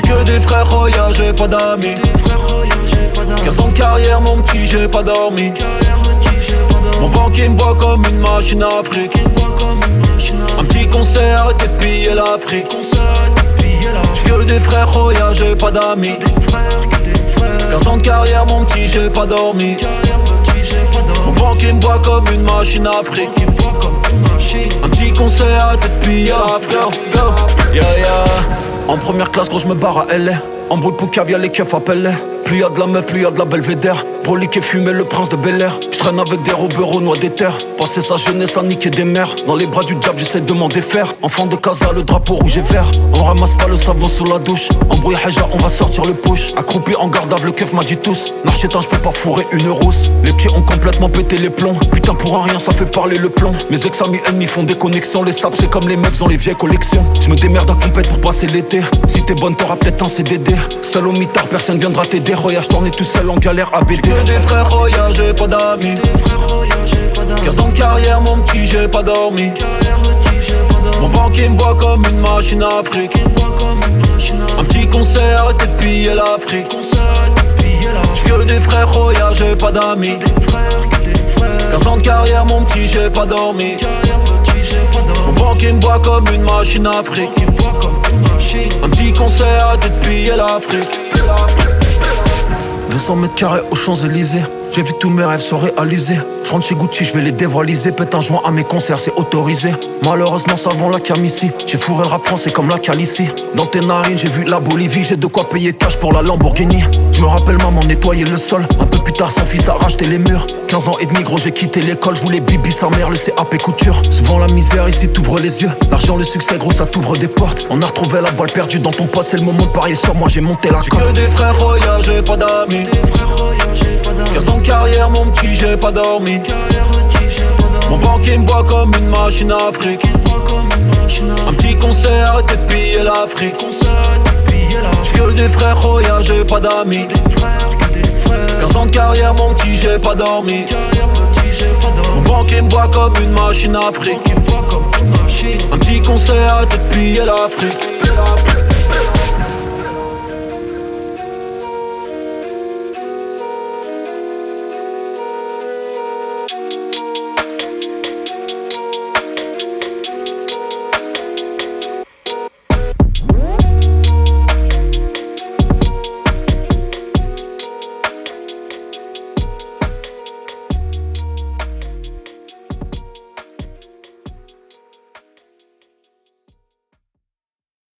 que des frères Roya, j'ai pas d'amis. 15 ans de carrière mon petit, j'ai pas dormi. Mon banquier me voit comme une machine à fric. Un petit concert, arrêtez de piller l'Afrique. J'ai que des frères Roya, j'ai pas d'amis. 15 ans de carrière mon petit, j'ai pas dormi. Mon banquier me voit comme une machine à fric. Un petit concert, arrêtez de piller l'Afrique. Yeah yeah. En première classe gros je me barre à LA. Embrouille pour caviar les keufs appellent. Plus y'a de la meuf, plus y'a de la belvédère. Brolique et fumé, le prince de Bel-Air. J'traîne avec des robeurs au noix des terres. Passer sa jeunesse à niquer des mères. Dans les bras du diable, j'essaie de m'en défaire. Enfant de casa, le drapeau rouge et vert. On ramasse pas le savon sous la douche. Embrouille Haja, on va sortir le push. Accroupi en gardable, le keuf m'a dit tous. Narchétan, j'peux pas fourrer une rousse. Les petits ont complètement pété les plombs. Putain, pour un rien, ça fait parler le plomb. Mes ex-amis ennemis font des connexions. Les saps, c'est comme les meufs dans les vieilles collections. J'me démerde en compète pour passer l'été. Si t'es bonne, t'auras peut-être un CDD. Seul au mitard, personne viendra t'aider. Roya, j'tournais tout seul en galère à BD. Que des frères Roya, j'ai pas d'amis. 15 ans de carrière, mon petit, j'ai pas dormi. Mon banquier me voit comme une machine à fric. Un petit concert, arrêtez de piller l'Afrique. J'ai que des frères Roya, j'ai pas d'amis. 15 ans de carrière, mon petit, j'ai pas dormi. Mon banquier me voit comme une machine à fric. Un petit concert, arrêtez de piller l'Afrique. 200 mètres carrés aux Champs-Élysées. J'ai vu tous mes rêves se réaliser. Je rentre chez Gucci, je vais les dévoiliser. Pète un joint à mes concerts, c'est autorisé. Malheureusement, ça vend la cam ici. J'ai fourré le rap français comme la calicie. Dans tes narines, j'ai vu la Bolivie. J'ai de quoi payer cash pour la Lamborghini. Je me rappelle maman nettoyer le sol. Un peu plus tard, son fils a racheté les murs. 15 ans et demi, gros, j'ai quitté l'école. Je voulais bibi, sa mère, le CAP couture. Souvent la misère ici t'ouvre les yeux. L'argent, le succès, gros, ça t'ouvre des portes. On a retrouvé la balle perdue dans ton pote. C'est le moment de parier sur moi, j'ai monté la cote. J'ai que des frères Roya, j'ai pas d'amis. 15 ans de carrière, mon petit, j'ai pas dormi. Mon banquier me voit comme une machine à fric. Un petit concert, arrêtez de piller l'Afrique. J'ai que des frères Roya, j'ai pas d'amis. 15 ans de carrière, mon petit, j'ai pas dormi. Mon banquier me voit comme une machine à fric. Un petit concert, arrêtez de piller l'Afrique.